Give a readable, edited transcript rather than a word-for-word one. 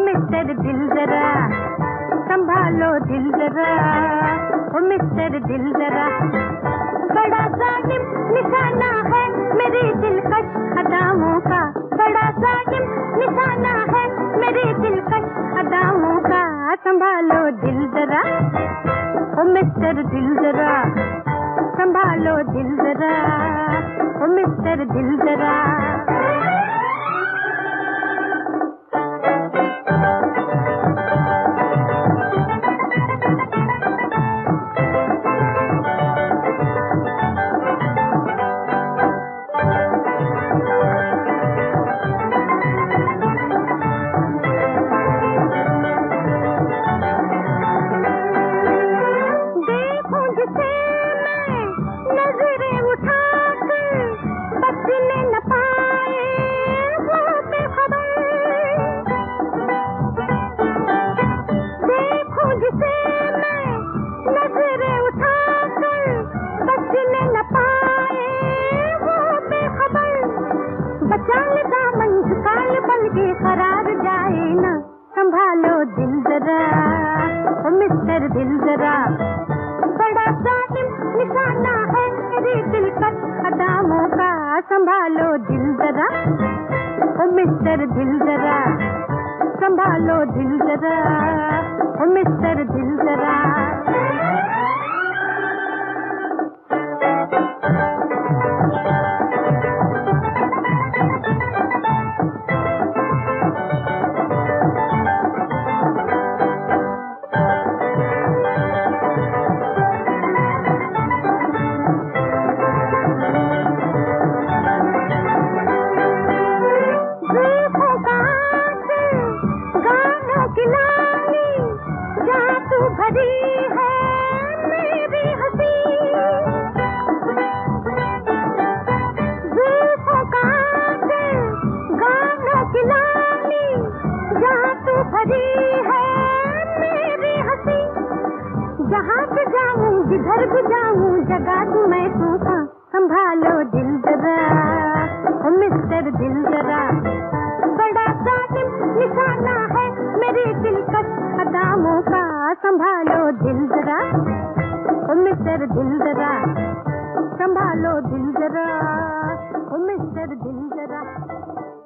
Mister दिल जरा संभालो दिल जरा, ओ मिस्टर दिल जरा। बड़ा जालिम निशाना है मेरी दिलकश अदाओं का, बड़ा जालिम निशाना है मेरी दिलकश अदाओं का। संभालो दिल जरा, ओ मिस्टर दिल जरा संभालो दिल जरा, ओ मिस्टर दिल जरा। करार जाए ना, संभालो दिल जरा, ओ मिस्टर दिल जरा। बड़ा जालिम निशाना है मेरी दिलकश अदाओं का। संभालो दिल जरा, ओ मिस्टर दिल जरा संभालो दिल जरा, ओ मिस्टर दिल जरा। भरी है मेरी हंसी, जुल्फों का गानों की लाली, जहाँ तू भरी है मेरी हंसी। जहाँ भी जाऊँ जिधर भी जाऊँ जगा दूँ मैं तूफान। संभालो दिल जरा, ओ मिस्टर दिल जरा। बड़ा जालिम निशाना है मेरी दिलकश अदाओं का। संभालो दिल जरा, ओ मिस्टर दिल जरा संभालो दिल जरा, ओ मिस्टर दिल जरा।